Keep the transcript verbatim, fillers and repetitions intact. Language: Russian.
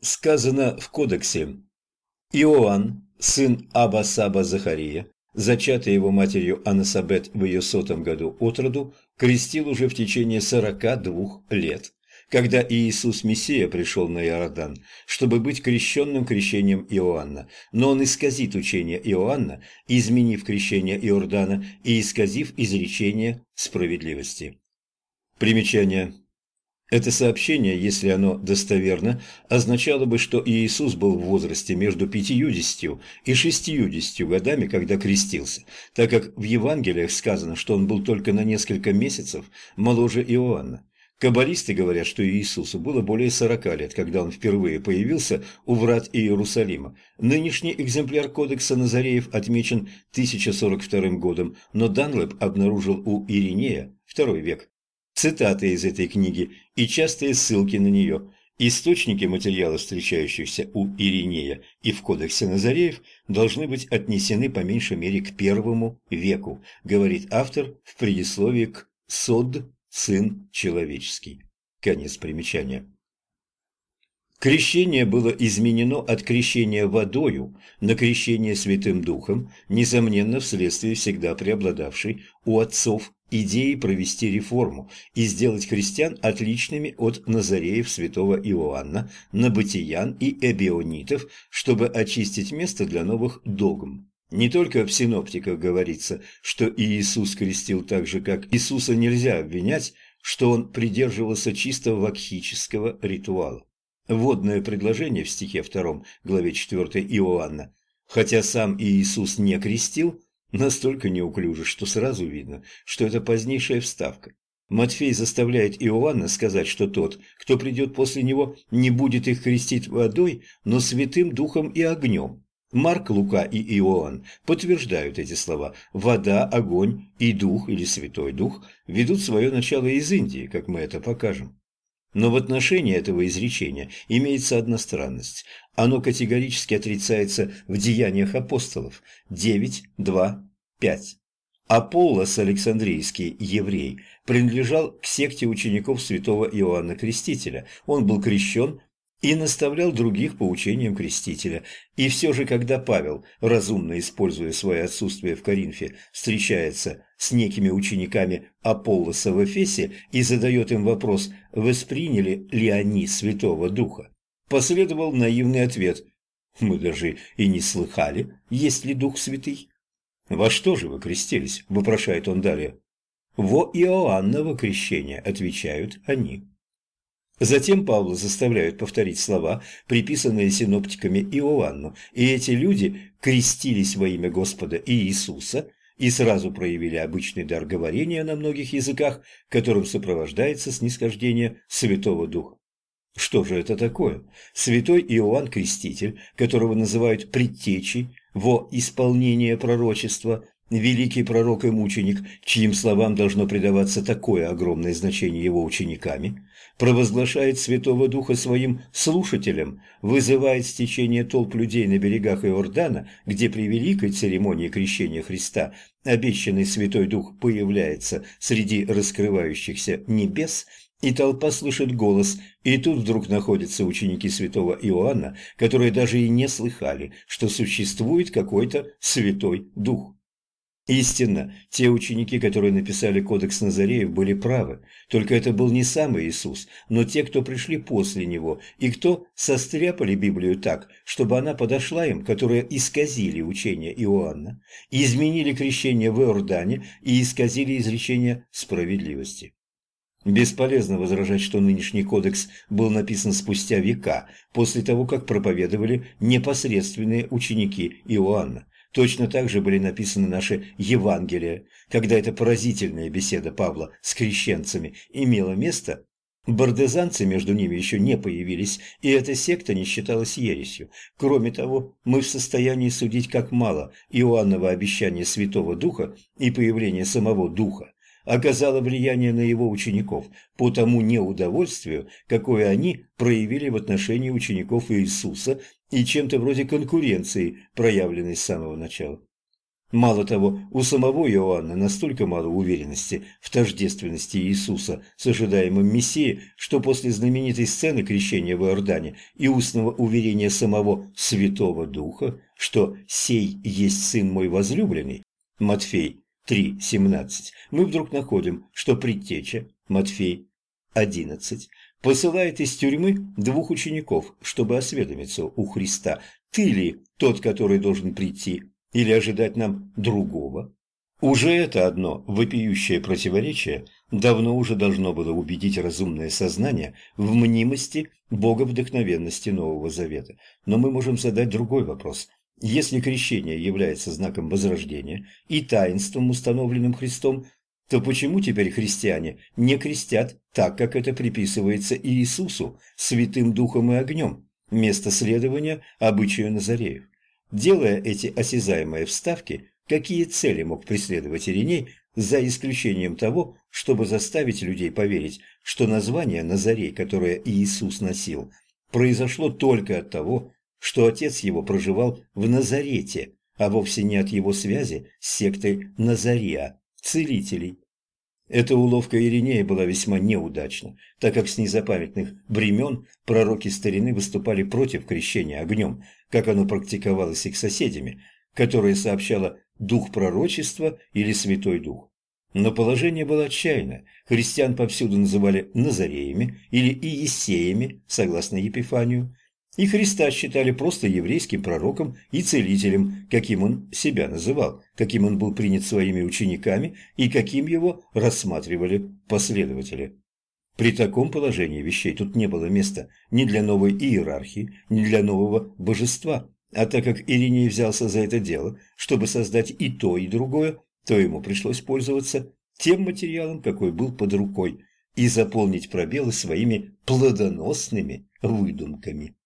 Сказано в Кодексе: Иоанн, сын Аба-Саба Захария, зачатый его матерью Анасабет в ее сотом году от роду, крестил уже в течение сорока двух лет, когда Иисус Мессия пришел на Иордан, чтобы быть крещенным крещением Иоанна. Но он исказит учение Иоанна, изменив крещение Иордана и исказив изречение справедливости. Примечание. Это сообщение, если оно достоверно, означало бы, что Иисус был в возрасте между пятьюдесятью и шестьюдесятью годами, когда крестился, так как в Евангелиях сказано, что он был только на несколько месяцев моложе Иоанна. Каббалисты говорят, что Иисусу было более сорока лет, когда он впервые появился у врат Иерусалима. Нынешний экземпляр Кодекса Назареев отмечен тысяча сорок вторым годом, но Данлэп обнаружил у Иринея, второй век, цитаты из этой книги и частые ссылки на нее. Источники материала, встречающихся у Иринея и в Кодексе Назареев, должны быть отнесены по меньшей мере к первому веку, говорит автор в предисловии к «Сод, сын человеческий». Конец примечания. Крещение было изменено от крещения водою на крещение Святым Духом, несомненно, вследствие всегда преобладавшей у отцов идеи провести реформу и сделать христиан отличными от назареев святого Иоанна, набатиян и эбионитов, чтобы очистить место для новых догм. Не только в синоптиках говорится, что Иисус крестил так же, как Иисуса нельзя обвинять, что он придерживался чисто вакхического ритуала. Вводное предложение в стихе втором, главе четвёртой Иоанна, хотя сам Иисус не крестил, настолько неуклюже, что сразу видно, что это позднейшая вставка. Матфей заставляет Иоанна сказать, что тот, кто придет после него, не будет их крестить водой, но Святым Духом и огнем. Марк, Лука и Иоанн подтверждают эти слова. Вода, огонь и Дух, или Святой Дух, ведут свое начало из Индии, как мы это покажем. Но в отношении этого изречения имеется одна странность. Оно категорически отрицается в Деяниях апостолов девять, два, пять. Аполлос Александрийский, еврей, принадлежал к секте учеников святого Иоанна Крестителя. Он был крещен и наставлял других по учениям Крестителя. И все же, когда Павел, разумно используя свое отсутствие в Коринфе, встречается с некими учениками Аполлоса в Эфесе и задает им вопрос, восприняли ли они Святого Духа, последовал наивный ответ: «Мы даже и не слыхали, есть ли Дух Святый». «Во что же вы крестились?» – вопрошает он далее. «Во Иоанново крещение», – отвечают они. Затем Павла заставляют повторить слова, приписанные синоптиками Иоанну, и эти люди крестились во имя Господа Иисуса и сразу проявили обычный дар говорения на многих языках, которым сопровождается снисхождение Святого Духа. Что же это такое? Святой Иоанн Креститель, которого называют предтечей во исполнение пророчества, великий пророк и мученик, чьим словам должно придаваться такое огромное значение его учениками, провозглашает Святого Духа своим слушателям, вызывает стечение толп людей на берегах Иордана, где при великой церемонии крещения Христа обещанный Святой Дух появляется среди раскрывающихся небес, и толпа слышит голос, и тут вдруг находятся ученики святого Иоанна, которые даже и не слыхали, что существует какой-то Святой Дух. Истинно, те ученики, которые написали Кодекс Назареев, были правы, только это был не сам Иисус, но те, кто пришли после Него, и кто состряпали Библию так, чтобы она подошла им, которые исказили учение Иоанна, изменили крещение в Иордане и исказили изречение справедливости. Бесполезно возражать, что нынешний кодекс был написан спустя века, после того, как проповедовали непосредственные ученики Иоанна. Точно так же были написаны наши Евангелия. Когда эта поразительная беседа Павла с крещенцами имела место, бардезанцы между ними еще не появились, и эта секта не считалась ересью. Кроме того, мы в состоянии судить, как мало Иоанново обещание Святого Духа и появление самого Духа оказало влияние на его учеников по тому неудовольствию, какое они проявили в отношении учеников Иисуса и чем-то вроде конкуренции, проявленной с самого начала. Мало того, у самого Иоанна настолько мало уверенности в тождественности Иисуса с ожидаемым Мессией, что после знаменитой сцены крещения в Иордане и устного уверения самого Святого Духа, что «сей есть Сын мой возлюбленный» Матфей три семнадцать, мы вдруг находим, что предтеча Матфей одиннадцать посылает из тюрьмы двух учеников, чтобы осведомиться у Христа, «Ты ли тот, который должен прийти, или ожидать нам другого?» Уже это одно вопиющее противоречие давно уже должно было убедить разумное сознание в мнимости боговдохновенности Нового Завета. Но мы можем задать другой вопрос. Если крещение является знаком возрождения и таинством, установленным Христом, то почему теперь христиане не крестят так, как это приписывается Иисусу, Святым Духом и огнем, вместо следования обычаю Назареев? Делая эти осязаемые вставки, какие цели мог преследовать Ириней, за исключением того, чтобы заставить людей поверить, что название Назарей, которое Иисус носил, произошло только от того, что отец его проживал в Назарете, а вовсе не от его связи с сектой Назария, целителей. Эта уловка Иринея была весьма неудачна, так как с незапамятных времен пророки старины выступали против крещения огнем, как оно практиковалось их соседями, которое сообщало дух пророчества или Святой Дух. Но положение было отчаянное. Христиан повсюду называли Назареями или Иессеями, согласно Епифанию, и Христа считали просто еврейским пророком и целителем, каким он себя называл, каким он был принят своими учениками и каким его рассматривали последователи. При таком положении вещей тут не было места ни для новой иерархии, ни для нового божества, а так как Ириней взялся за это дело, чтобы создать и то, и другое, то ему пришлось пользоваться тем материалом, какой был под рукой, и заполнить пробелы своими плодоносными выдумками.